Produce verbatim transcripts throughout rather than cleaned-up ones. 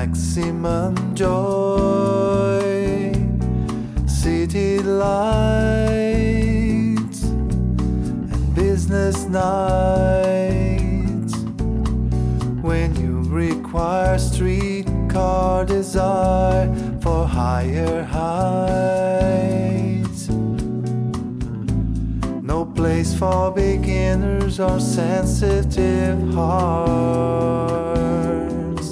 maximum joy. City lights and business nights. When you require streetcar desire for higher heights. No place for beginners or sensitive hearts.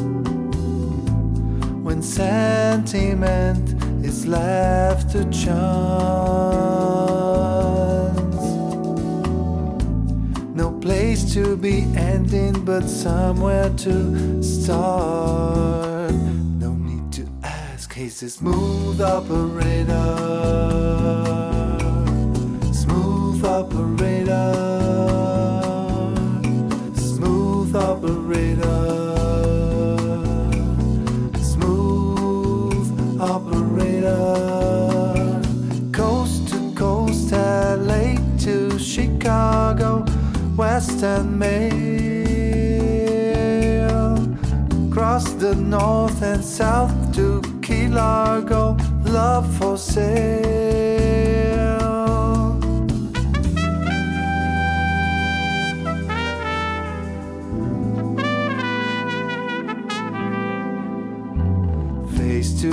When sentiment is left to chance. No place to be ending, but somewhere to start. No need to ask, he's a smooth operator. Smooth operator. Smooth operator. Coast to coast, L A to Chicago, Western Mail. Across the north and south to Key Largo, love for sale. Face to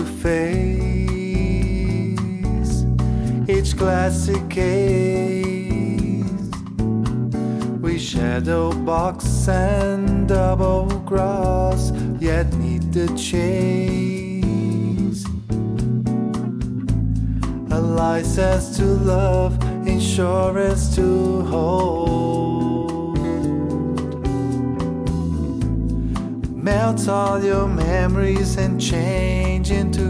face, each classic case. We shadow box and double cross, yet need the chase. A license to love, insurance to hold. Melt all your memories and change into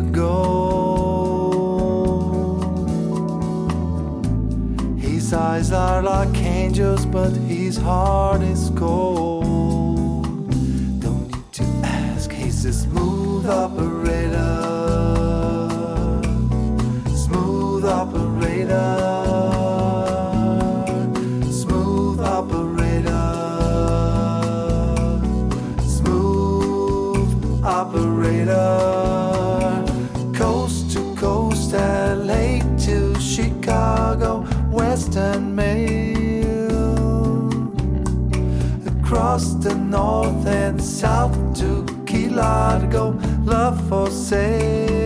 gold. His eyes are like angels, but his heart is cold. Don't need to ask, he's a smooth operator. Smooth operator. Smooth operator. Smooth operator. Coast to coast, L A to Chicago, Western Mail. Across the north and south to Key Largo, love for sale.